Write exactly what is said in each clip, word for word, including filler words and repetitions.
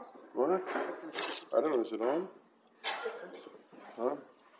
What? I don't know, is it on? Huh?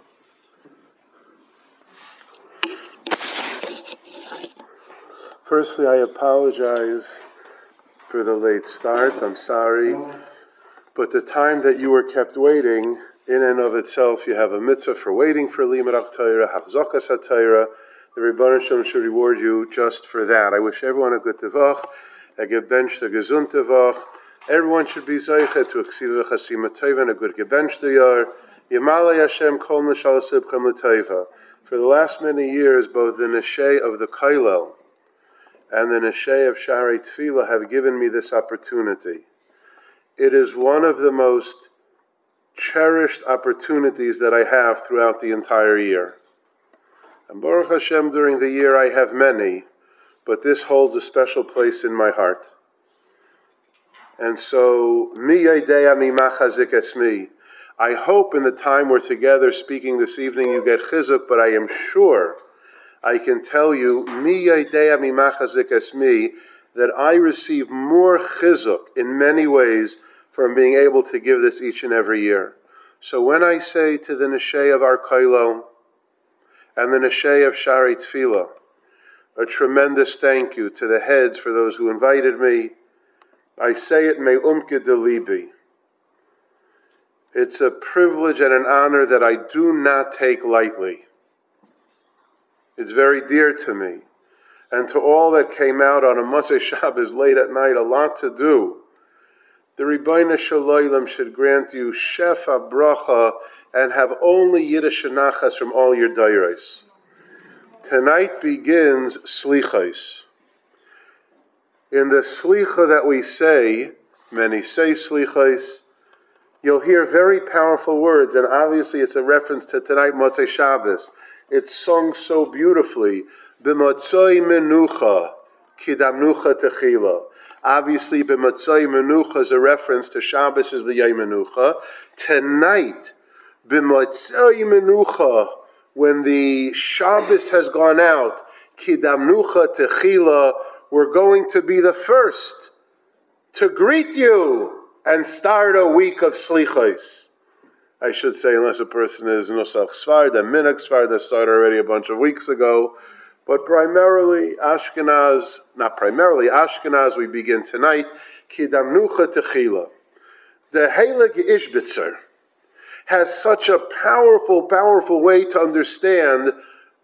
Firstly, I apologize for the late start. I'm sorry. But the time that you were kept waiting, in and of itself, you have a mitzvah for waiting for Limud Torah, Hafzokas HaTorah. The Rebbeinu Shalom should reward you just for that. I wish everyone a good tevach, a gebenchte gesund tevach. Everyone should be zeiche to aksiv v'chasim teva and a good gebenchte yar. Yemalei Hashem kol nishal sibchem l'teva. For the last many years, both the Neshei of the Koilel and the Neshei of Sha'arei Tefillah have given me this opportunity. It is one of the most cherished opportunities that I have throughout the entire year. And Baruch Hashem, during the year I have many, but this holds a special place in my heart. And so, mi yedea mi machazik esmi. I hope in the time we're together speaking this evening you get chizuk, but I am sure I can tell you, mi yedea mi machazik esmi, that I receive more chizuk in many ways from being able to give this each and every year. So when I say to the Neshei of our Koilel and the Neshei of Sha'arei Tefillah, a tremendous thank you to the heads for those who invited me, I say it me'umke de libi. It's a privilege and an honor that I do not take lightly. It's very dear to me. And to all that came out on a Motzei Shabbos late at night, a lot to do. The Rebbeinu Shalom should grant you shefa bracha and have only Yiddish nachas from all your dairos. Tonight begins Slichos. In the Slicha that we say, many say Slichos, you'll hear very powerful words, and obviously it's a reference to tonight Motzei Shabbos. It's sung so beautifully. B'motzoi menucha, kidamnucha techila. Obviously, b'motzoi menucha is a reference to Shabbos as the Yom Menucha. Tonight, b'motzoi menucha, when the Shabbos has gone out, kidamnucha techila, we're going to be the first to greet you and start a week of Slichos. I should say, unless a person is Nosach Sfarda, Minak Sfarda started already a bunch of weeks ago. But primarily, Ashkenaz, not primarily, Ashkenaz, we begin tonight, Kidamnucha Techila. The Heilige Ishbitzer has such a powerful, powerful way to understand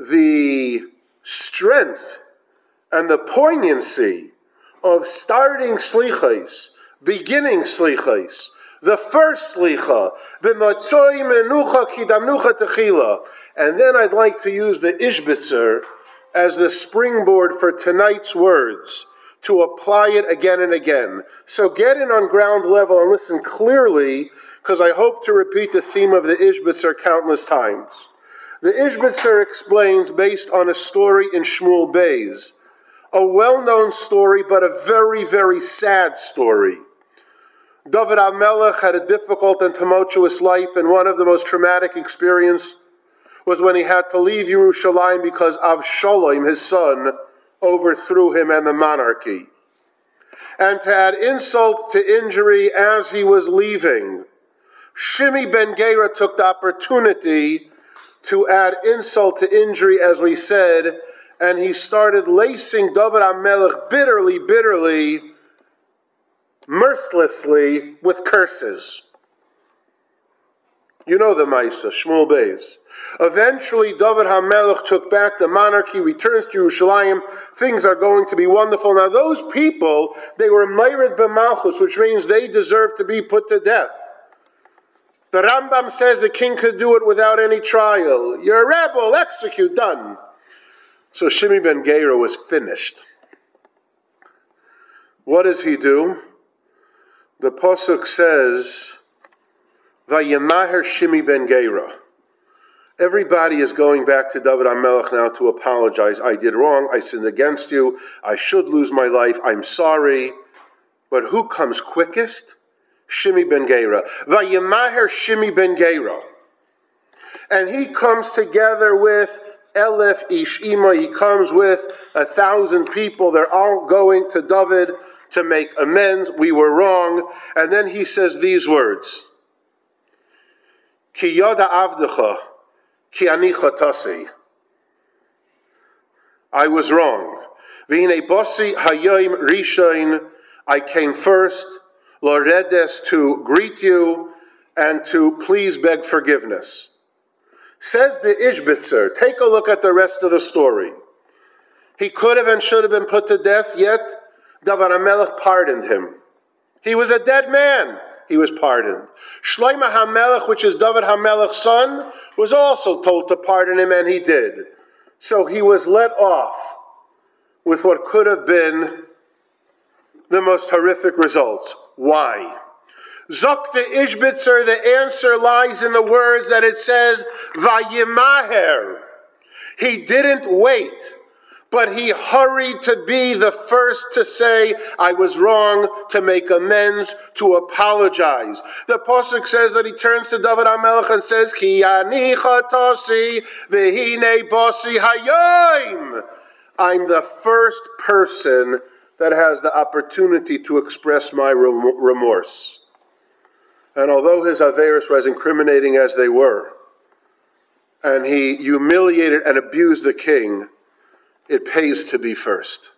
the strength and the poignancy of starting Slichos, beginning Slichos, the first Slicha, B'motzoi menucha kidamnucha techila. And then I'd like to use the Ishbitzer as the springboard for tonight's words, to apply it again and again. So get in on ground level and listen clearly, because I hope to repeat the theme of the Ishbitzer countless times. The Ishbitzer explains, based on a story in Shmuel Beis, a well-known story, but a very, very sad story. David HaMelech had a difficult and tumultuous life, and one of the most traumatic experiences was when he had to leave Yerushalayim because Avshalom, his son, overthrew him and the monarchy. And to add insult to injury, as he was leaving, Shimi ben Gera took the opportunity to add insult to injury, as we said, and he started lacing David HaMelech bitterly, bitterly, mercilessly with curses. You know the Maisa, Shmuel Beis. Eventually, David HaMelech took back the monarchy, returns to Yerushalayim. Things are going to be wonderful. Now, those people, they were Meirid b'Malchus, which means they deserve to be put to death. The Rambam says the king could do it without any trial. You're a rebel, execute, done. So Shimi ben Gera was finished. What does he do? The Pasuk says, Vayemaher Shimi ben Gera. Everybody is going back to David HaMelech now to apologize. I did wrong. I sinned against you. I should lose my life. I'm sorry. But who comes quickest? Shimi ben Gera. Vayemaher Shimi ben Gera. And he comes together with Elef Ish Ima. He comes with a thousand people. They're all going to David to make amends. We were wrong. And then he says these words. Ki yada avdecha, ki ani chatasi. I was wrong. V'hinei bosi hayoim rishain. I came first, loredes, to greet you and to please beg forgiveness. Says the Ishbitzer, take a look at the rest of the story. He could have and should have been put to death, yet David HaMelech pardoned him. He was a dead man. He was pardoned. Shlomo HaMelech, which is David HaMelech's son, was also told to pardon him, and he did. So he was let off with what could have been the most horrific results. Why? Zokta Ishbitzer, the answer lies in the words that it says, Vayimaher. He didn't wait, but he hurried to be the first to say, I was wrong, to make amends, to apologize. The Pasuk says that he turns to David HaMelech and says, Ki ani chatosi v'hinei bosi hayoim. I'm the first person that has the opportunity to express my remorse. And although his averos were as incriminating as they were, and he humiliated and abused the king, it pays to be first.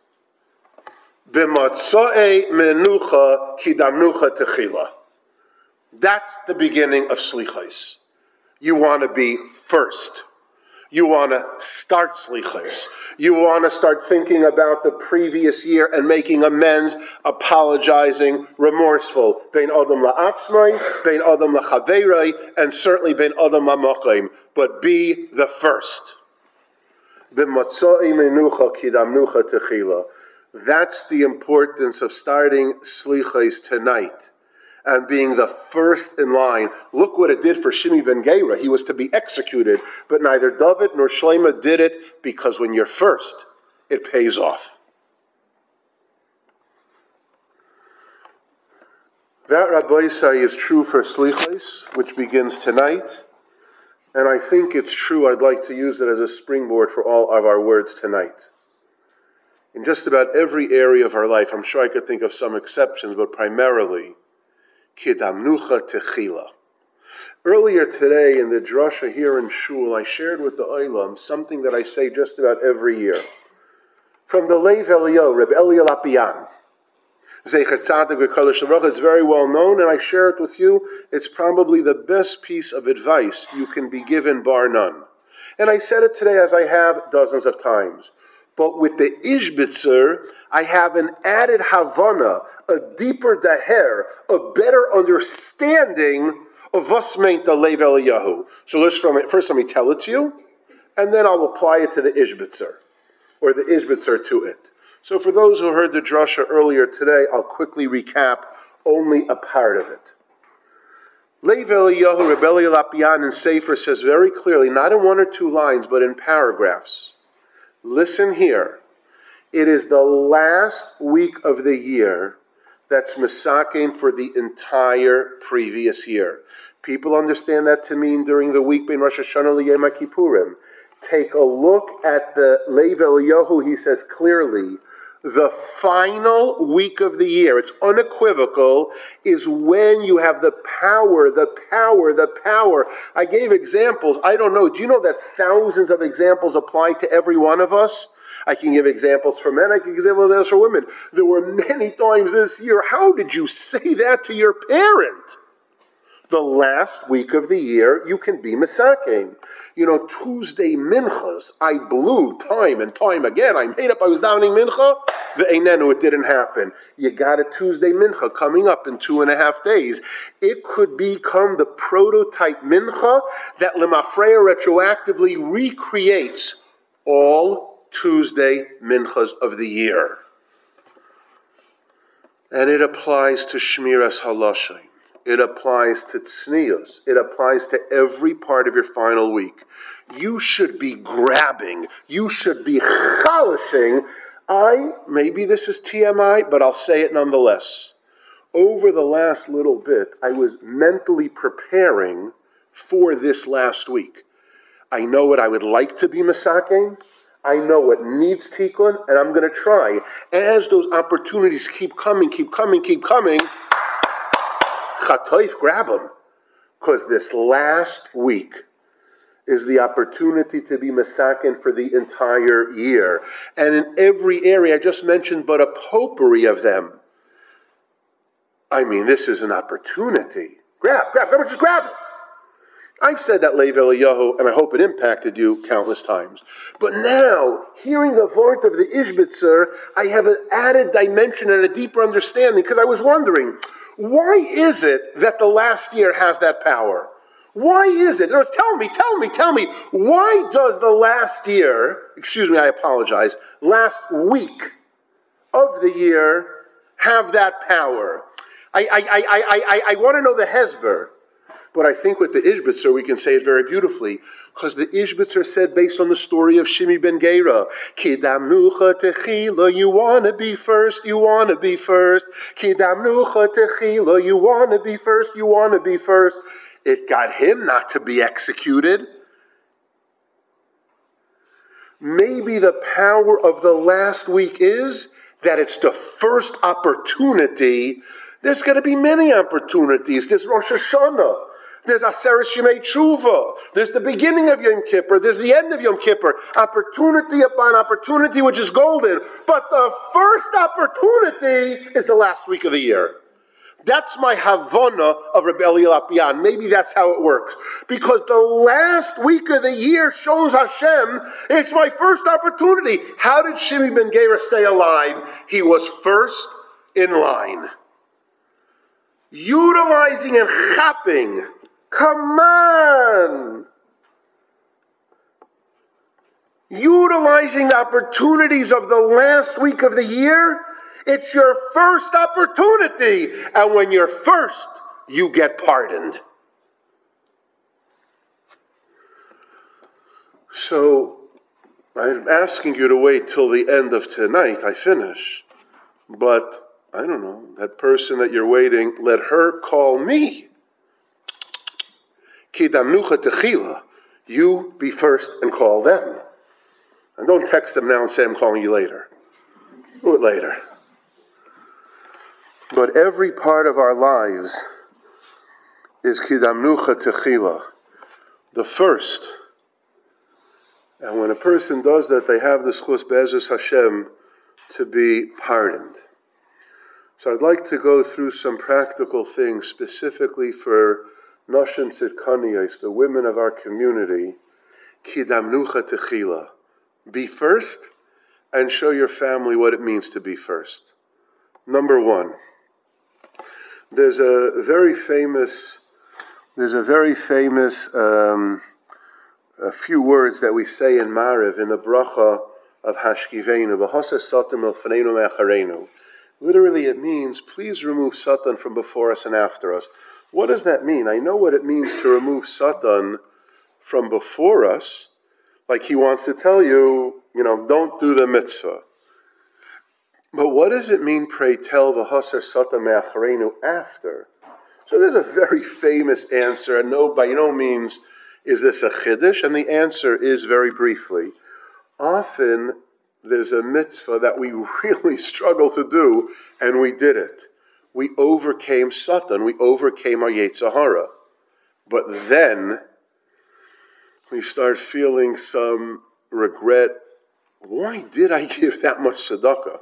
B'matzo'ei menucha kidamnucha techila. That's the beginning of slichos. You want to be first. You want to start slichos. You want to start thinking about the previous year and making amends, apologizing, remorseful. Bein adam la'atzmai, bein adam la'chaverai, and certainly bein adam la'mochaim. But be the first. B'matzo'i menucha kidamnucha techila. That's the importance of starting slichos tonight and being the first in line. Look what it did for Shimi ben Gera. He was to be executed, but neither David nor Shlomo did it, because when you're first, it pays off. That, Rabbi Isai, is true for Slichos, which begins tonight, and I think it's true. I'd like to use it as a springboard for all of our words tonight. In just about every area of our life, I'm sure I could think of some exceptions, but primarily, Kidamnucha Techila. Earlier today in the drasha here in Shul, I shared with the Olam something that I say just about every year. From the Lev Eliyahu, Reb Eliyahu Lapian. Zeichet Tzadik V'Kodesh L'Bracha is very well known, and I share it with you. It's probably the best piece of advice you can be given, bar none. And I said it today as I have dozens of times. But with the Ishbitzer, I have an added Havana, a deeper daher, a better understanding of what's meant the Lev Eliyahu. So let's first let me tell it to you, and then I'll apply it to the Ishbitzer, or the Ishbitzer to it. So for those who heard the drasha earlier today, I'll quickly recap only a part of it. Lev Eliyahu, Reb Eliyahu Lapian in Sefer says very clearly, not in one or two lines, but in paragraphs, listen here, it is the last week of the year that's Mesakein for the entire previous year. People understand that to mean during the week between Rosh Hashanah and Yom Kippurim. Take a look at the Lev Eliyahu, he says clearly, the final week of the year, it's unequivocal, is when you have the power, the power, the power. I gave examples. I don't know. Do you know that thousands of examples apply to every one of us? I can give examples for men. I can give examples for women. There were many times this year. How did you say that to your parent? The last week of the year, you can be Mesakein. You know, Tuesday minchas, I blew time and time again. I made up I was davening mincha. The einenu, it didn't happen. You got a Tuesday mincha coming up in two and a half days. It could become the prototype mincha that Lemafreya retroactively recreates all Tuesday minchas of the year. And it applies to Shmiras Halashim. It applies to tznius. It applies to every part of your final week. You should be grabbing. You should be chalishing. I, maybe this is T M I, but I'll say it nonetheless. Over the last little bit, I was mentally preparing for this last week. I know what I would like to be Mesakein. I know what needs tikkun, and I'm going to try. As those opportunities keep coming, keep coming, keep coming, chatoif, grab them. Because this last week is the opportunity to be masakin for the entire year. And in every area, I just mentioned but a potpourri of them. I mean, this is an opportunity. Grab, grab, grab, just grab it. I've said that, Lev Eliyahu, and I hope it impacted you countless times. But now, hearing the vort of the Ishbitzer, I have an added dimension and a deeper understanding, because I was wondering, why is it that the last year has that power? Why is it? Tell me, tell me, tell me, why does the last year, excuse me, I apologize, last week of the year have that power? I, I, I, I, I, I want to know the Hezber. But I think with the Ishbitzer, we can say it very beautifully. Because the Ishbitzer said, based on the story of Shimi ben Gera, Kidamnucha techila, you want to be first, you want to be first. Kidamnucha techila, you want to be first, you want to be first. It got him not to be executed. Maybe the power of the last week is that it's the first opportunity. There's going to be many opportunities. There's Rosh Hashanah. There's Aseret Shemei Tshuva. There's the beginning of Yom Kippur. There's the end of Yom Kippur. Opportunity upon opportunity, which is golden. But the first opportunity is the last week of the year. That's my Havana of Rebbe Eli Lapian. Maybe that's how it works. Because the last week of the year shows Hashem, it's my first opportunity. How did Shimi ben Gera stay alive? He was first in line. Utilizing and chapping. Come on! Utilizing the opportunities of the last week of the year, it's your first opportunity. And when you're first, you get pardoned. So, I'm asking you to wait till the end of tonight. I finish. But I don't know, that person that you're waiting, let her call me. Kidamnucha techila. You be first and call them. And don't text them now and say I'm calling you later. Do it later. But every part of our lives is Kidamnucha techila. The first. And when a person does that, they have the schus be'ezus Hashem to be pardoned. So I'd like to go through some practical things specifically for Nashim Tzidkaniyos, the women of our community. Kidamnucha techila. Be first and show your family what it means to be first. Number one, there's a very famous, there's a very famous um, a few words that we say in Mariv, in the bracha of Hashkivenu, v'haseh satan milfaneinu me'acharenu. Literally, it means, please remove Satan from before us and after us. What does that mean? I know what it means to remove Satan from before us. Like he wants to tell you, you know, don't do the mitzvah. But what does it mean, pray tell, v'haser Satan me'acharenu, after? So there's a very famous answer, and no, by no means is this a chiddush, and the answer is very briefly. Often, there's a mitzvah that we really struggle to do, and we did it. We overcame Satan, we overcame our Yetzer Hara. But then, we start feeling some regret. Why did I give that much tzedakah?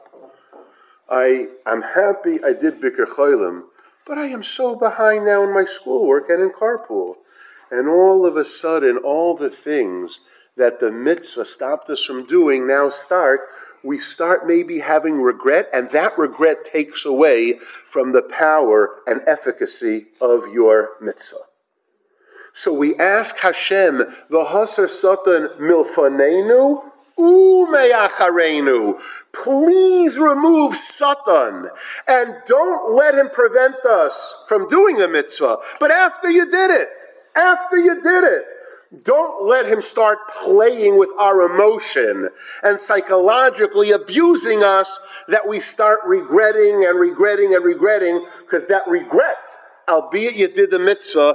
I am happy I did Bikur Cholim, but I am so behind now in my schoolwork and in carpool. And all of a sudden, all the things that the mitzvah stopped us from doing now start, we start maybe having regret, and that regret takes away from the power and efficacy of your mitzvah. So we ask Hashem, v'haser satan milfanenu u'me'acharenu. Please remove Satan, and don't let him prevent us from doing the mitzvah. But after you did it, after you did it, don't let him start playing with our emotion and psychologically abusing us that we start regretting and regretting and regretting, because that regret, albeit you did the mitzvah,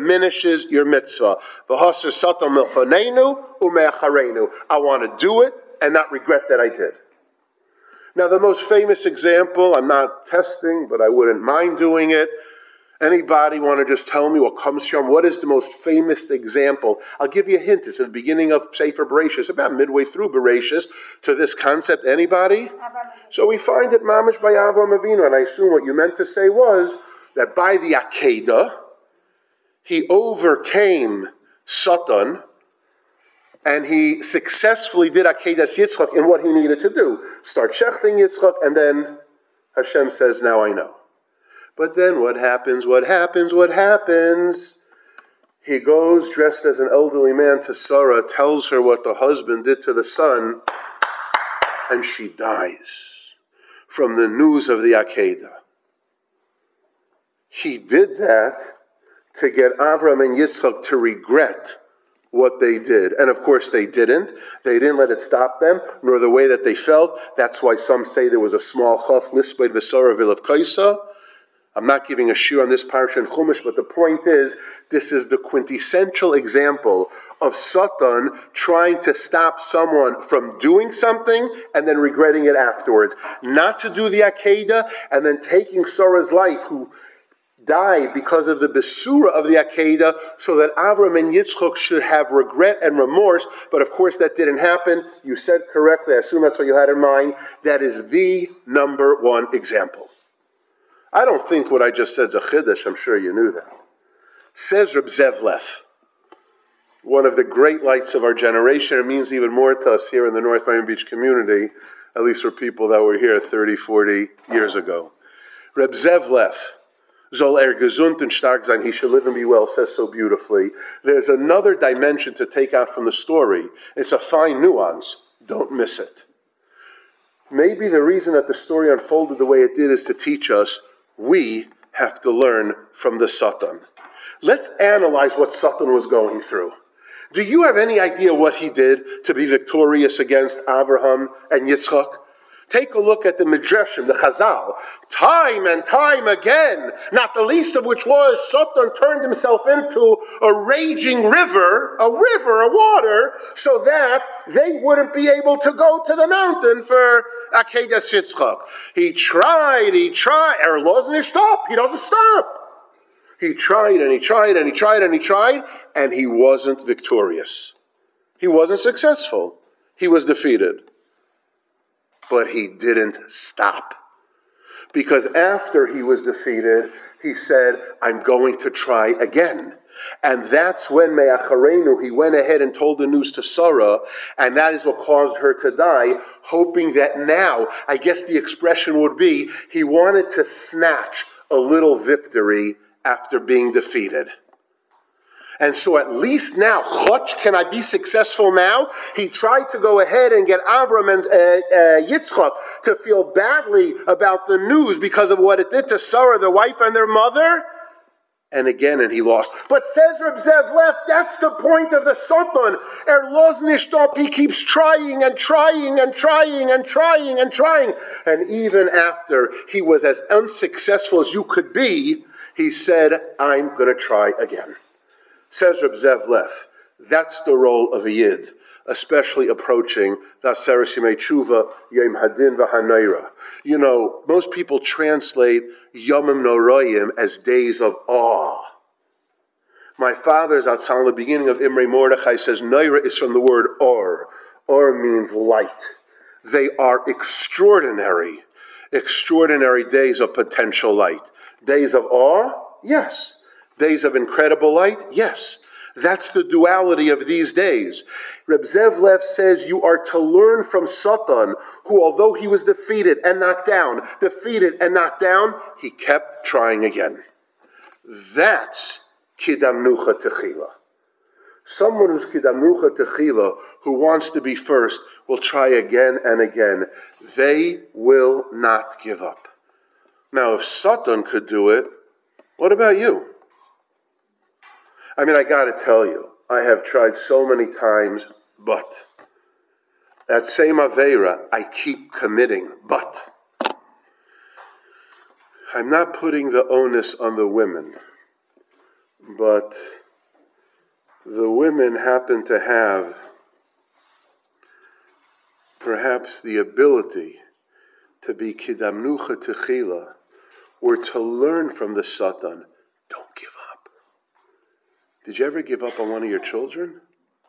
diminishes your mitzvah. I want to do it, and not regret that I did. Now, the most famous example, I'm not testing, but I wouldn't mind doing it. Anybody want to just tell me what comes from? What is the most famous example? I'll give you a hint. It's at the beginning of Sefer Bereshis, about midway through Bereshis, to this concept. Anybody? So we find it mamish by Avram Avinu, and I assume what you meant to say was that by the Akedah, he overcame Satan, and he successfully did Akedas Yitzchak in what he needed to do. Start shechting Yitzchak, and then Hashem says, now I know. But then what happens, what happens, what happens? He goes dressed as an elderly man to Sarah, tells her what the husband did to the son, and she dies from the news of the Akedah. He did that to get Avram and Yitzchak to regret what they did. And of course they didn't. They didn't let it stop them, nor the way that they felt. That's why some say there was a small chaf, Lisbeit V'Sara V'Lev Kaisa. I'm not giving a shiur on this parsha in Chumash, but the point is, this is the quintessential example of Satan trying to stop someone from doing something and then regretting it afterwards. Not to do the Akedah and then taking Sarah's life, who died because of the Besura of the Akedah, so that Avram and Yitzchak should have regret and remorse. But of course that didn't happen. You said correctly, I assume that's what you had in mind. That is the number one example. I don't think what I just said is a chiddush. I'm sure you knew that. Says Reb Zev Leff, one of the great lights of our generation. It means even more to us here in the North Miami Beach community, at least for people that were here thirty, forty years ago. Reb Zev Leff, Zol er gesund und stark sein, he should live and be well, says so beautifully. There's another dimension to take out from the story. It's a fine nuance. Don't miss it. Maybe the reason that the story unfolded the way it did is to teach us we have to learn from the Satan. Let's analyze what Satan was going through. Do you have any idea what he did to be victorious against Abraham and Yitzchak? Take a look at the Midrashim, the Chazal. Time and time again, not the least of which was Satan turned himself into a raging river, a river of water, so that they wouldn't be able to go to the mountain for Akedas Yitzchak. He tried, he tried, er doesn't stop, he doesn't stop. He tried and he tried and he tried and he tried, and he wasn't victorious. He wasn't successful. He was defeated. But he didn't stop. Because after he was defeated, he said, I'm going to try again. And that's when Me'acharenu, he went ahead and told the news to Sarah, and that is what caused her to die, hoping that now, I guess the expression would be, he wanted to snatch a little victory after being defeated. And so at least now, Chotch, can I be successful now? He tried to go ahead and get Avram and uh, uh, Yitzchak to feel badly about the news because of what it did to Sarah, their wife, and their mother. And again, and he lost. But says Reb Zev Leff, that's the point of the Satan. Er los nishtop, he keeps trying and trying and trying and trying and trying. And even after he was as unsuccessful as you could be, he said, I'm going to try again. Says Reb Zev Leff, that's the role of a Yid, especially approaching the Aseres Yemei Tshuva, Yom Hadin v'Hanaira. You know, most people translate Yomim Noroyim as days of awe. My father's Atzal, the beginning of Imrei Mordechai, says Naira is from the word Or. Or means light. They are extraordinary, extraordinary days of potential light. Days of awe? Yes. Days of incredible light? Yes. That's the duality of these days. Reb Zev Leff says you are to learn from Satan, who although he was defeated and knocked down, defeated and knocked down, he kept trying again. That's Kidamnucha Techila. Someone who's Kidamnucha Techila, who wants to be first, will try again and again. They will not give up. Now, if Satan could do it, what about you? I mean, I got to tell you, I have tried so many times, but that same Aveira, I keep committing, but I'm not putting the onus on the women, but the women happen to have perhaps the ability to be kidamnucha techila, or to learn from the Satan, don't give up. Did you ever give up on one of your children?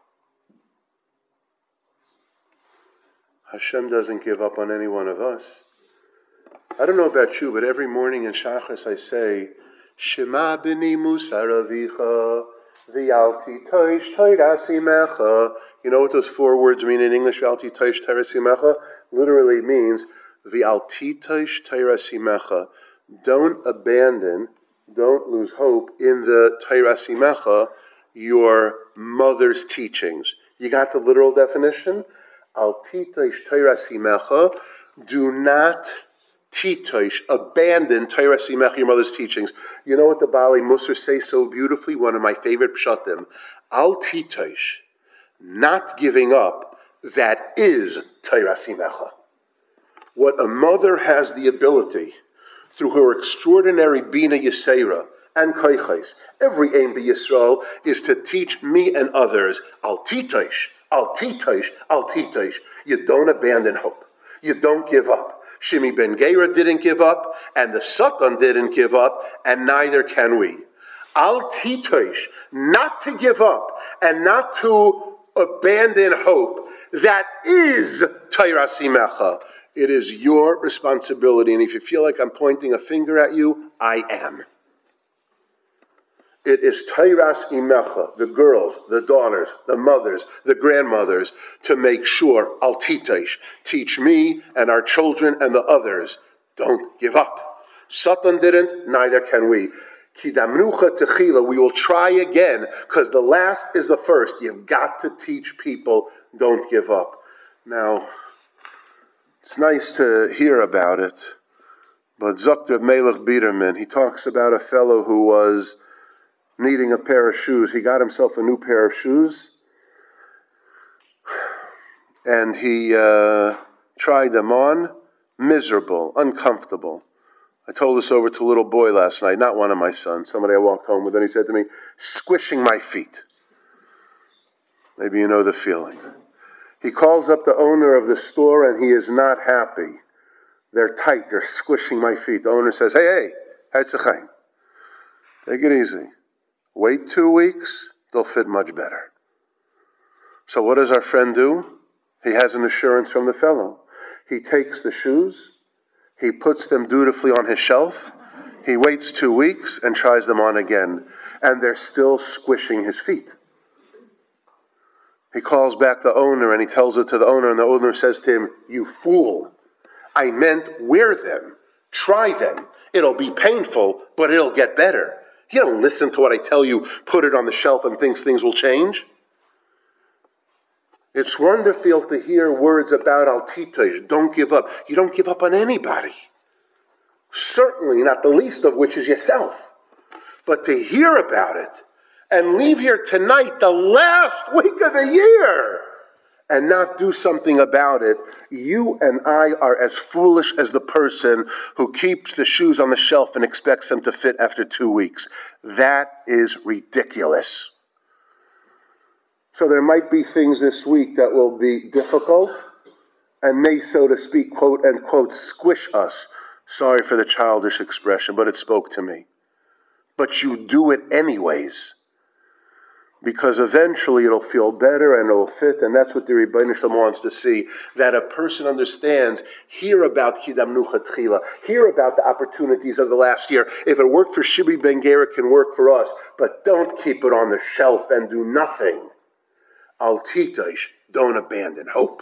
Hashem doesn't give up on any one of us. I don't know about you, but every morning in Shachas I say, Shema b'ni musar avicha, v'yalti toish toirasimecha. You know what those four words mean in English, v'yalti toish toirasimecha? Literally means, v'yalti toish toirasimecha. Don't abandon, don't lose hope in the toirasimecha, your mother's teachings. You got the literal definition? Al titoish toirasimecha, do not titoish, abandon toirasimecha, your mother's teachings. You know what the Bali Musar say so beautifully? One of my favorite pshatim. Al titoish, not giving up, that is toirasimecha. What a mother has the ability, through her extraordinary Bina Yisera and Koiches, every aim be Yisrael, is to teach me and others, Al titoish, Al titoish, Al titoish. You don't abandon hope. You don't give up. Shimi ben Gera didn't give up, and the Satan didn't give up, and neither can we. Al titoish, not to give up, and not to abandon hope. That is Tairasimecha. It is your responsibility, and if you feel like I'm pointing a finger at you, I am. It is Tairas Imecha, the girls, the daughters, the mothers, the grandmothers, to make sure, Al Titoish, teach me and our children and the others, don't give up. Satan didn't, neither can we. Kidamnucha techila, we will try again, because the last is the first. You've got to teach people, don't give up. Now, it's nice to hear about it, but Zokter Melech Biderman, he talks about a fellow who was needing a pair of shoes. He got himself a new pair of shoes, and he uh, tried them on, miserable, uncomfortable. I told this over to a little boy last night, not one of my sons, somebody I walked home with, and he said to me, squishing my feet. Maybe you know the feeling. He calls up the owner of the store, and he is not happy. They're tight, they're squishing my feet. The owner says, hey, hey, take it easy. Wait two weeks, they'll fit much better. So what does our friend do? He has an assurance from the fellow. He takes the shoes, he puts them dutifully on his shelf, he waits two weeks and tries them on again, and they're still squishing his feet. He calls back the owner and he tells it to the owner, and the owner says to him, you fool, I meant wear them, try them. It'll be painful, but it'll get better. You don't listen to what I tell you, put it on the shelf and think things will change. It's wonderful to hear words about Al Titoish, don't give up. You don't give up on anybody. Certainly not the least of which is yourself. But to hear about it and leave here tonight, the last week of the year, and not do something about it, you and I are as foolish as the person who keeps the shoes on the shelf and expects them to fit after two weeks. That is ridiculous. So there might be things this week that will be difficult and may, so to speak, quote, unquote, squish us. Sorry for the childish expression, but it spoke to me. But you do it anyways, because eventually it'll feel better and it'll fit, and that's what the Rebbeinu Shalom wants to see, that a person understands, hear about Kidamnucha Tchila, hear about the opportunities of the last year. If it worked for Shimi ben Gera, it can work for us, but don't keep it on the shelf and do nothing. Al Titoish, don't abandon hope.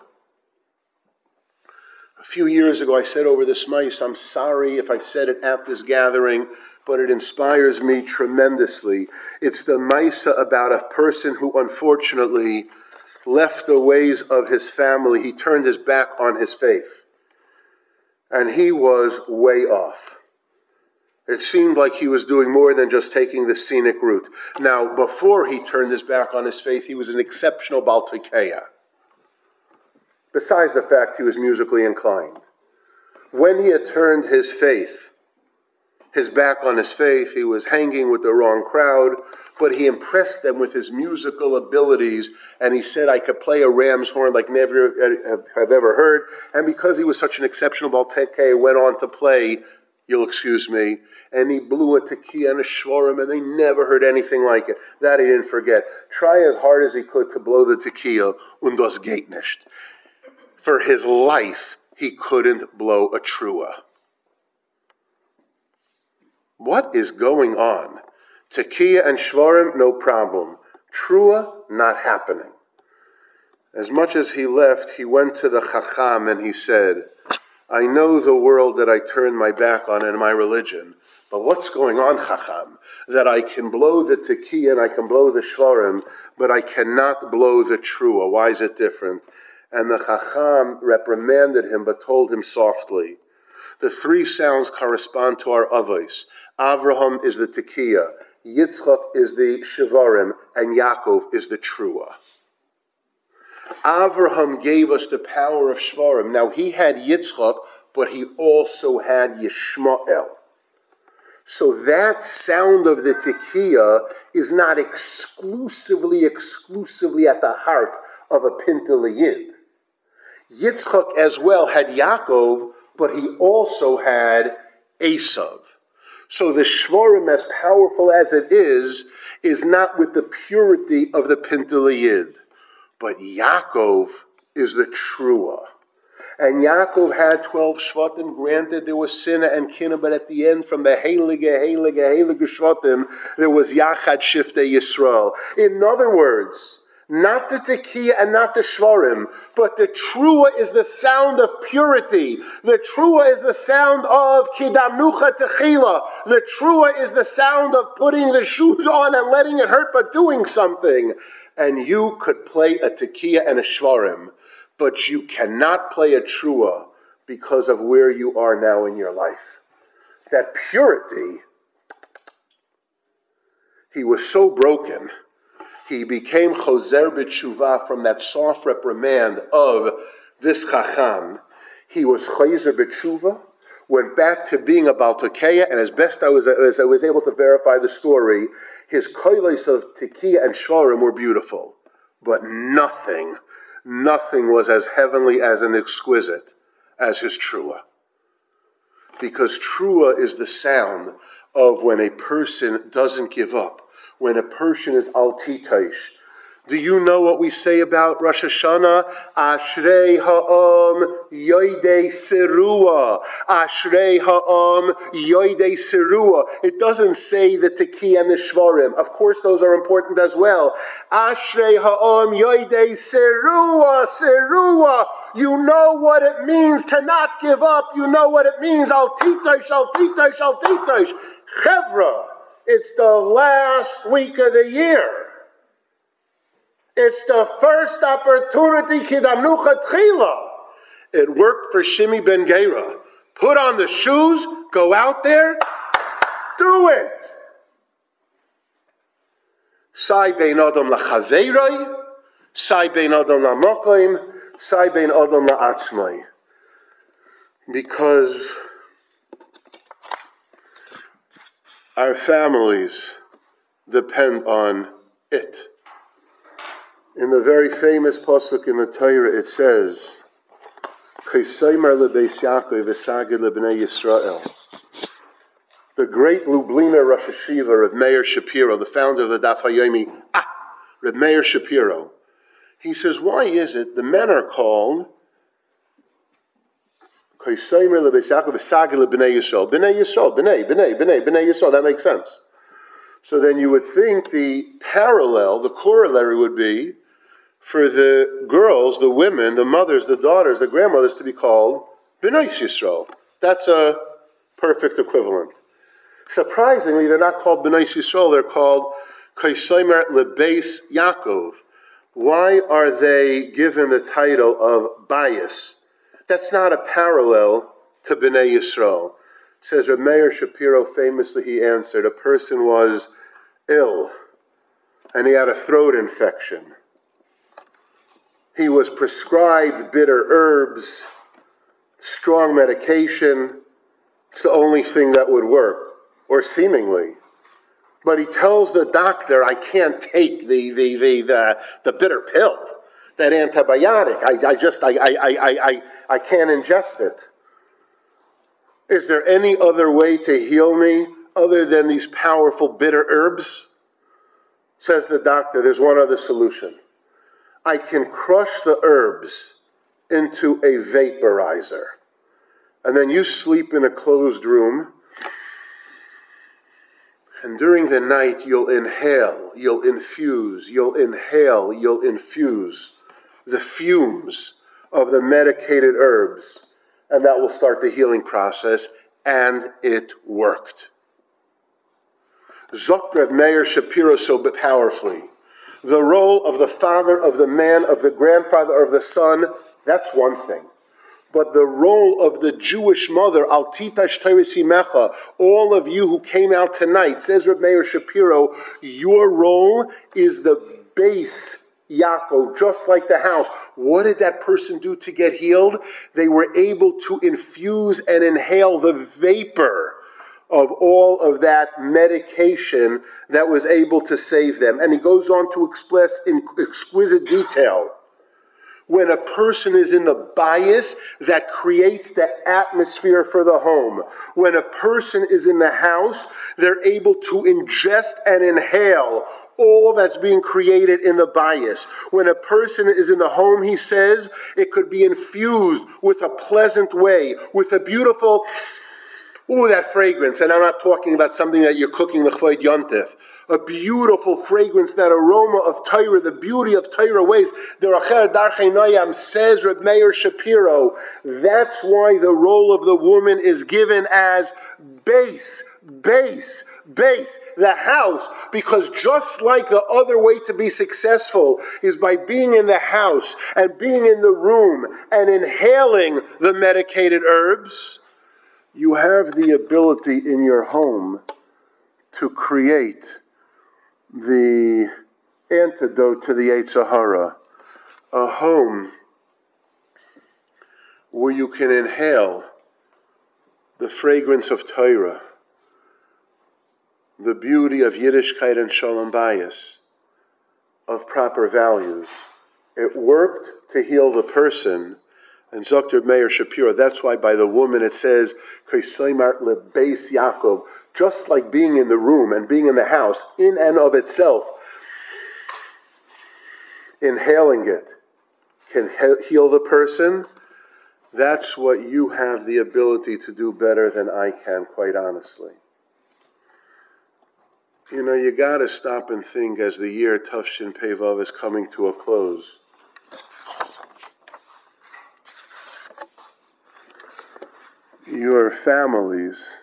A few years ago I said over this mice, I'm sorry if I said it at this gathering, but it inspires me tremendously. It's the Maisa about a person who unfortunately left the ways of his family. He turned his back on his faith. And he was way off. It seemed like he was doing more than just taking the scenic route. Now, before he turned his back on his faith, he was an exceptional Baal Tekeya. Besides the fact he was musically inclined. When he had turned his faith, his back on his faith, he was hanging with the wrong crowd, but he impressed them with his musical abilities, and he said, I could play a ram's horn like never have ever heard. And because he was such an exceptional Balteke, he went on to play, you'll excuse me, and he blew a tekiah and a shvarim, and they never heard anything like it. That he didn't forget. Try as hard as he could to blow the tekiah, und das geht nicht. For his life, he couldn't blow a trua. What is going on? Tekiah and shvarim, no problem. Trua, not happening. As much as he left, he went to the Chacham and he said, I know the world that I turned my back on in my religion, but what's going on, Chacham? That I can blow the tekiah and I can blow the shvarim, but I cannot blow the trua. Why is it different? And the Chacham reprimanded him, but told him softly, the three sounds correspond to our avos. Avraham is the tekiah, Yitzchak is the shvarim, and Yaakov is the trua. Avraham gave us the power of shvarim. Now he had Yitzchak, but he also had Yishmael. So that sound of the tekiah is not exclusively, exclusively at the heart of a Pintel Yid. Yitzchak as well had Yaakov, but he also had Esav. So the shvarim, as powerful as it is, is not with the purity of the Pintel Yid. But Yaakov is the trua. And Yaakov had twelve shvatim. Granted, there was Sinah and Kinah, but at the end, from the Heilige, Heilige, Heilige shvatim, there was Yachad Shiftei Yisrael. In other words, not the tekiah and not the shvarim, but the trua is the sound of purity. The trua is the sound of kidamnucha techila. The trua is the sound of putting the shoes on and letting it hurt, but doing something. And you could play a tekiah and a shvarim, but you cannot play a trua because of where you are now in your life. That purity, he was so broken. He became choser b'tshuva from that soft reprimand of this chacham. He was choser b'tshuva, went back to being a Baltekeya, and as best I was, as I was able to verify the story, his koilos of tekiah and shvarim were beautiful, but nothing, nothing was as heavenly as and exquisite as his trua. Because trua is the sound of when a person doesn't give up, when a person is al titaish. Do you know what we say about Rosh Hashanah? Ashrei ha'am yoidei serua. Ashrei ha'am yoidei serua. It doesn't say the tekiah and the shvarim. Of course, those are important as well. Ashrei ha'am yoidei serua, serua. You know what it means to not give up. You know what it means. Al titaish, al titaish, al titaish. Chevra. It's the last week of the year. It's the first opportunity, kidamnucha tchila. It worked for Shimi ben Gera. Put on the shoes, go out there, do it. Sai bein adam lachaveiroi, sai bein adam lamokoim, sai bein adam la'atzmai. Because our families depend on it. In the very famous pasuk in the Torah, it says, the great Lubliner Rosh Hashiva, Reb Meir Shapiro, the founder of the Daf Hayomi, ah, Reb Meir Shapiro, he says, why is it the men are called B'nei Yisrael, B'nei Yisrael, B'nei, B'nei, B'nei, B'nei Yisrael? That makes sense. So then you would think the parallel, the corollary would be for the girls, the women, the mothers, the daughters, the grandmothers to be called B'nai Yisrael. That's a perfect equivalent. Surprisingly, they're not called B'nai Yisrael, they're called Kaisomer Lebeis Yaakov. Why are they given the title of bias? That's not a parallel to B'nai Yisrael. Says Reb Meir Shapiro, famously he answered, a person was ill and he had a throat infection. He was prescribed bitter herbs, strong medication. It's the only thing that would work, or seemingly. But he tells the doctor, I can't take the the the the, the bitter pill, that antibiotic. I, I just I, I I I I can't ingest it. Is there any other way to heal me other than these powerful bitter herbs? Says the doctor, there's one other solution. I can crush the herbs into a vaporizer. And then you sleep in a closed room, and during the night you'll inhale, you'll infuse, you'll inhale, you'll infuse the fumes of the medicated herbs, and that will start the healing process, and it worked. Zokt Reb Meir Shapiro so powerfully. The role of the father, of the man, of the grandfather, of the son, that's one thing. But the role of the Jewish mother, Al Titash Teres Imecha, all of you who came out tonight, says Reb Meir Shapiro, your role is the base Yaakov, just like the house. What did that person do to get healed? They were able to infuse and inhale the vapor of all of that medication that was able to save them. And he goes on to express in exquisite detail. When a person is in the bias, that creates the atmosphere for the home. When a person is in the house, they're able to ingest and inhale all that's being created in the bias. When a person is in the home, he says, it could be infused with a pleasant way, with a beautiful, ooh, that fragrance. And I'm not talking about something that you're cooking l'chvod yontif. A beautiful fragrance, that aroma of Torah, the beauty of Torah ways. The Racher Darchei Noyam, says Reb Meir Shapiro, that's why the role of the woman is given as base, base, base, the house, because just like the other way to be successful is by being in the house and being in the room and inhaling the medicated herbs, you have the ability in your home to create the antidote to the Yetzer Hara, a home where you can inhale the fragrance of Torah, the beauty of Yiddishkeit and Shalom Bayis, of proper values. It worked to heal the person. And Zokt Meir Shapiro, that's why by the woman it says, Kaisaymar lebeis Yaakov, just like being in the room and being in the house, in and of itself, inhaling it can he- heal the person. That's what you have the ability to do better than I can, quite honestly. You know, you got to stop and think as the year Tufshin Pevav is coming to a close. Your families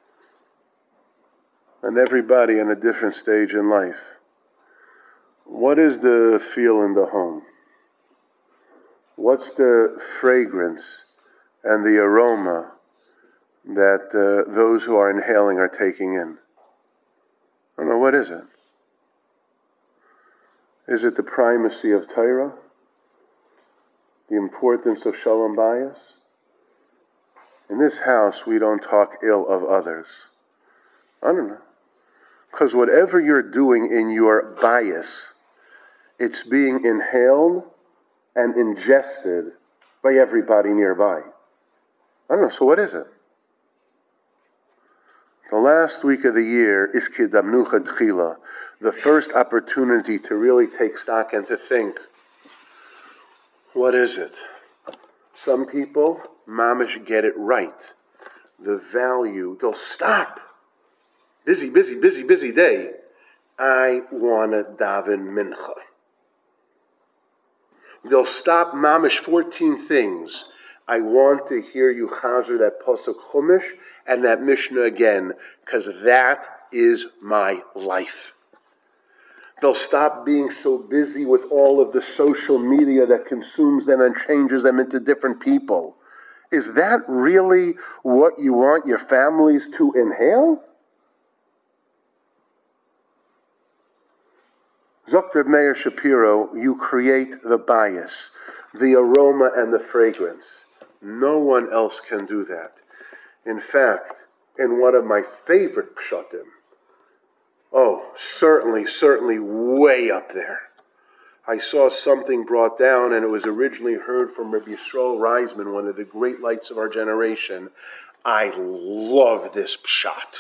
and everybody in a different stage in life. What is the feel in the home? What's the fragrance and the aroma that uh, those who are inhaling are taking in? I don't know, what is it? Is it the primacy of Torah? The importance of Shalom Bayis? In this house, we don't talk ill of others. I don't know. Because whatever you're doing in your bias, it's being inhaled and ingested by everybody nearby. I don't know, so what is it? The last week of the year is Kidamnucha Tchila, the first opportunity to really take stock and to think, what is it? Some people, mamish, get it right. The value, they'll stop. Busy, busy, busy, busy day. I want to daven mincha. They'll stop mamish fourteen things. I want to hear you chazer that pasuk chumash and that mishnah again, because that is my life. They'll stop being so busy with all of the social media that consumes them and changes them into different people. Is that really what you want your families to inhale? Zokt Reb Meir Shapiro, you create the bias, the aroma and the fragrance. No one else can do that. In fact, in one of my favorite pshatim, Oh, certainly, certainly way up there. I saw something brought down, and it was originally heard from Rabbi Yisrael Reisman, one of the great lights of our generation. I love this pshat.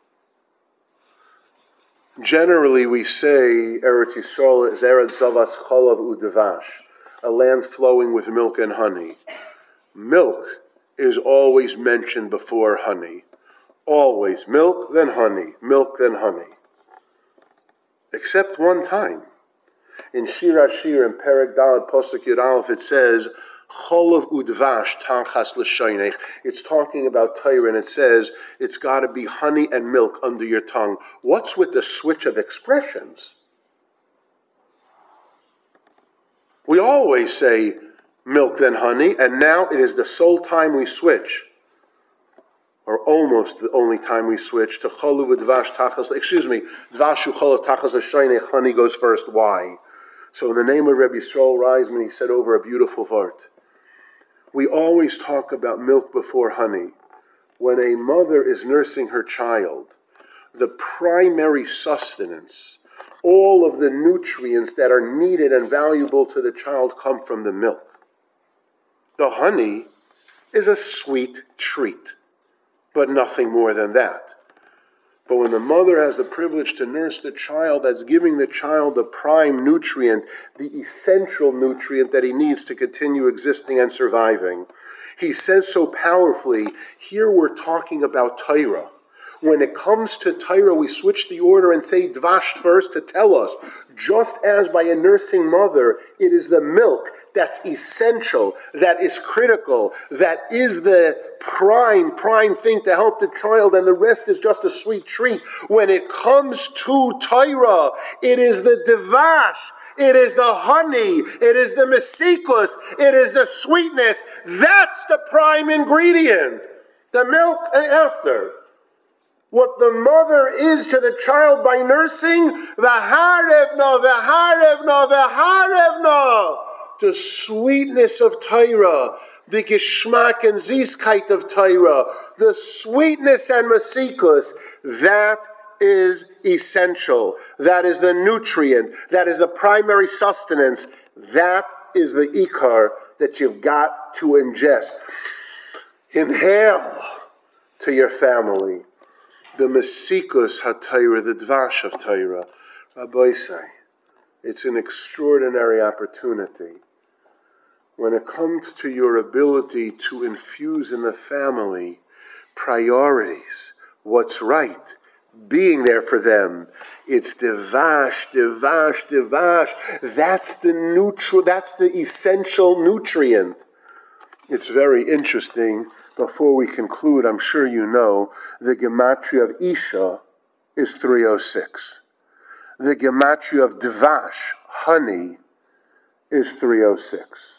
Generally, we say Eretz Yisrael is Eretz Zavas Cholav Udevash, a land flowing with milk and honey. Milk is always mentioned before honey. Always milk, then honey, milk, then honey. Except one time. In Shir Ashir, in Perek Daled Posuk Yud Aleph, it says, Cholav Udvash Tanchas L'Shaynech. It's talking about Torah, and it says, it's got to be honey and milk under your tongue. What's with the switch of expressions? We always say milk then honey, and now it is the sole time we switch, or almost the only time we switch, to Cholav Udvash Tanchas, excuse me, Dvashu Cholav Tanchas L'Shaynech, honey goes first. Why? So in the name of Rabbi Yisrael Reisman, he said over a beautiful vart. We always talk about milk before honey. When a mother is nursing her child, the primary sustenance, all of the nutrients that are needed and valuable to the child come from the milk. The honey is a sweet treat, but nothing more than that. But when the mother has the privilege to nurse the child, that's giving the child the prime nutrient, the essential nutrient that he needs to continue existing and surviving. He says so powerfully, here we're talking about Torah. When it comes to Torah, we switch the order and say Dvash first to tell us, just as by a nursing mother, it is the milk that's essential, that is critical, that is the prime, prime thing to help the child, and the rest is just a sweet treat. When it comes to Torah, it is the devash, it is the honey, it is the mesikus, it is the sweetness. That's the prime ingredient. The milk after. What the mother is to the child by nursing, v'harevna, v'harevna, v'harevna. The sweetness of Torah, the geschmack and ziskait of Torah, the sweetness and mesikus, that is essential. That is the nutrient. That is the primary sustenance. That is the ikar that you've got to ingest. Inhale to your family the mesikus ha-Torah, the dvash of Torah. Rabbi say, it's an extraordinary opportunity. When it comes to your ability to infuse in the family priorities, what's right, being there for them, it's devash, devash, devash. That's the neutral, that's the essential nutrient. It's very interesting. Before we conclude, I'm sure you know, the gematria of Isha is three oh six. The gematria of Dvash, honey, is three oh six.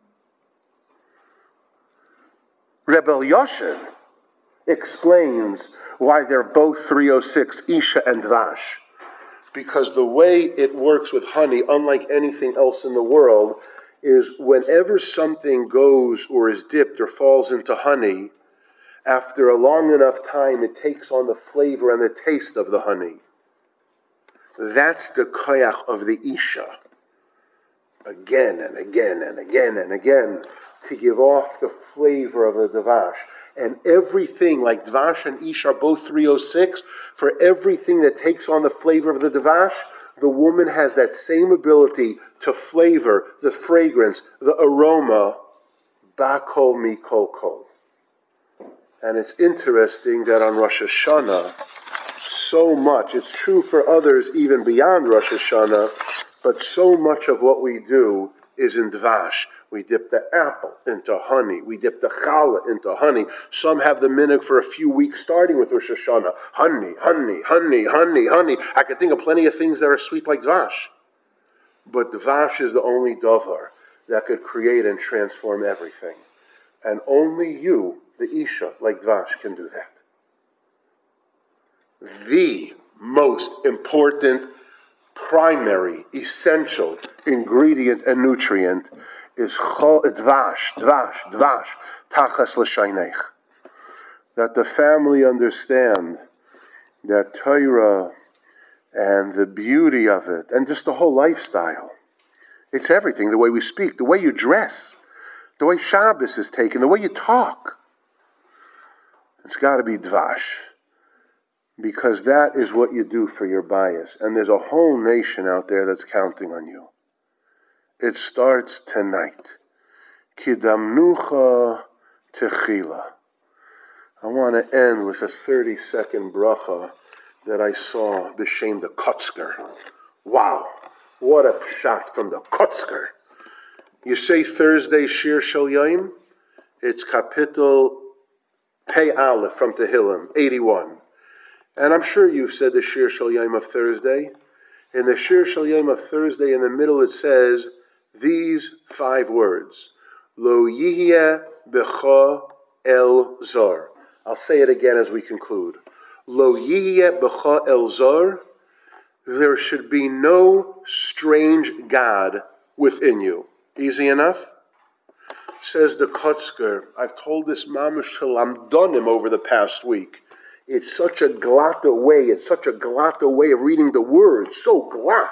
Rebbe Yoshev explains why they're both three oh six, Isha and Dvash. Because the way it works with honey, unlike anything else in the world, is whenever something goes or is dipped or falls into honey, after a long enough time, it takes on the flavor and the taste of the honey. That's the koyach of the Isha. Again and again and again and again, to give off the flavor of the Dvash. And everything, like Dvash and Isha are both three oh six, for everything that takes on the flavor of the Dvash, the woman has that same ability to flavor the fragrance, the aroma, bakol mikol kol. And it's interesting that on Rosh Hashanah, so much, it's true for others even beyond Rosh Hashanah, but so much of what we do is in Dvash. We dip the apple into honey. We dip the challah into honey. Some have the minhag for a few weeks starting with Rosh Hashanah. Honey, honey, honey, honey, honey. I can think of plenty of things that are sweet like Dvash. But Dvash is the only davar that could create and transform everything. And only you, the Isha, like Dvash, can do that. The most important, primary, essential ingredient and nutrient is dvash, dvash, dvash, tachas l'shaynech. That the family understand that Torah and the beauty of it, and just the whole lifestyle. It's everything, the way we speak, the way you dress, the way Shabbos is taken, the way you talk. It's got to be dvash, because that is what you do for your bias. And there's a whole nation out there that's counting on you. It starts tonight. Kidamnucha techila. I want to end with a thirty-second bracha that I saw b'shem the Kotzker. Wow, what a shot from the Kotzker. You say Thursday Shir Shel Yom, it's Kapitel Pei Aleph from Tehillim, eighty-one. And I'm sure you've said the Shir Shel Yom of Thursday. In the Shir Shel Yom of Thursday, in the middle it says these five words. Lo yihye b'cha el zar. I'll say it again as we conclude. Lo yihye b'cha el zar. There should be no strange God within you. Easy enough? Says the Kotzker. I've told this mamash I'm done him over the past week. It's such a glatta way. It's such a glatta way of reading the words. So glatt.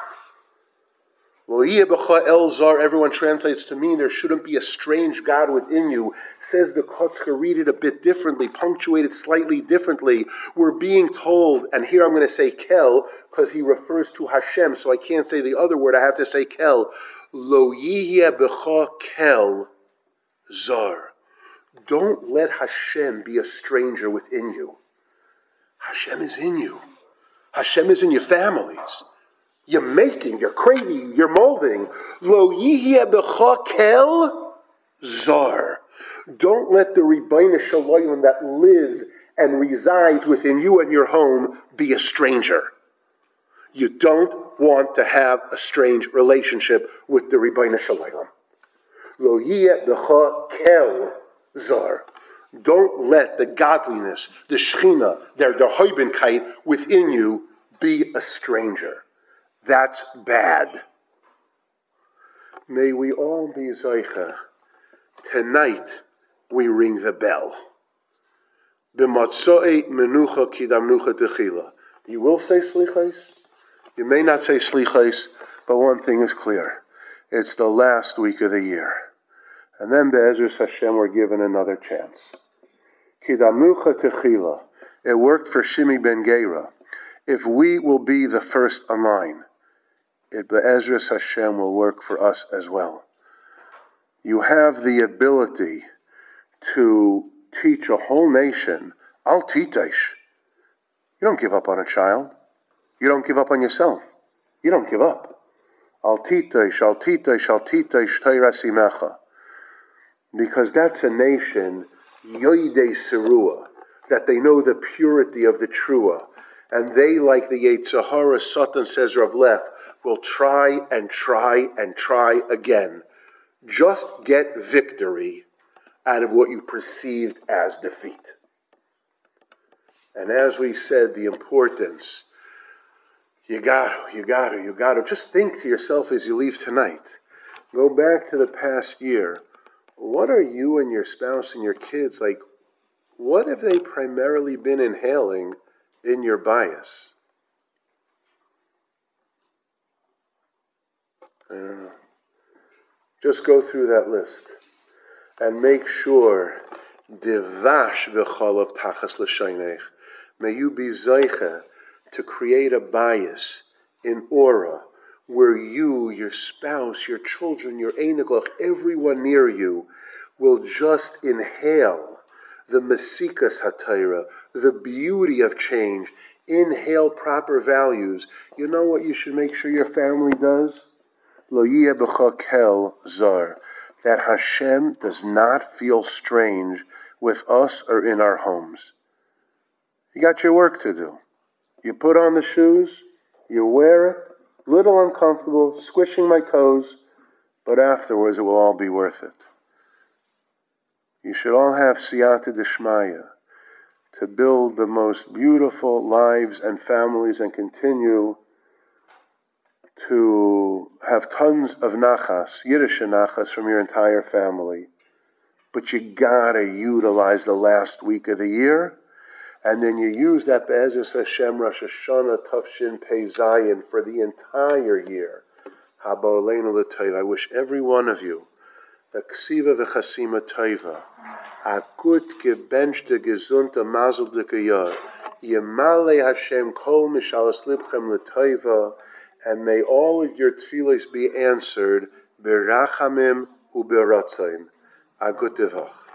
Lo yihye b'cha el zar, everyone translates to mean there shouldn't be a strange God within you. Says the Kotzker, read it a bit differently, punctuate it slightly differently. We're being told, and here I'm going to say kel, because he refers to Hashem, so I can't say the other word, I have to say kel. Lo yihye b'cha kel zar. Don't let Hashem be a stranger within you. Hashem is in you. Hashem is in your families. You're making, you're creating, you're molding. Lo yihye b'cha kel zar. Don't let the Ribbono Shel Olam that lives and resides within you and your home be a stranger. You don't want to have a strange relationship with the Ribbono Shel Olam. Lo yihye b'cha kel zar. Don't let the godliness, the Shechina, their Dehoibinkeit within you be a stranger. That's bad. May we all be Zaycha. Tonight we ring the bell. B'matzoei menucha kidamnucha techila. You will say slichos. You may not say slichos, but one thing is clear. It's the last week of the year. And then Be'ezras Hashem we're given another chance. Kidamnucha techila. It worked for Shimi ben Gera. If we will be the first online, it Be'ezras Hashem will work for us as well. You have the ability to teach a whole nation al titesh. You don't give up on a child. You don't give up on yourself. You don't give up. Al titesh, al titesh, al titesh teirasimecha. Because that's a nation, yoidei serua, that they know the purity of the trua. And they, like the Yetzer Hara, Satan says Rav Leff, will try and try and try again. Just get victory out of what you perceived as defeat. And as we said, the importance, you got to, you got to, you got to. Just think to yourself as you leave tonight. Go back to the past year. What are you and your spouse and your kids, like, what have they primarily been inhaling in your bias? I don't know. Just go through that list and make sure divash v'chalav tachas l'shaynech. May you be zeicha to create a bias in aura where you, your spouse, your children, your einiglach, everyone near you will just inhale the mesikas hatayra, the beauty of change, inhale proper values. You know what you should make sure your family does? Lo yihye b'cha kel zar. That Hashem does not feel strange with us or in our homes. You got your work to do. You put on the shoes, you wear it, little uncomfortable, squishing my toes, but afterwards it will all be worth it. You should all have siyata d'shmaya to build the most beautiful lives and families and continue to have tons of nachas, Yiddish nachas from your entire family. But you gotta utilize the last week of the year and then you use that Be'ezus Hashem Rosh Hashanah Tafshin Pei Zayin for the entire year. Haba Oleinu L'Teiva. I wish every one of you the Ksiva V'Chasima Teiva, a gut gebenchte, gesunde, mazel dike Yemale Hashem kol mishalas libchem L'Teiva, and may all of your tefillos be answered Berachamim u'Beratzain. A gut devach.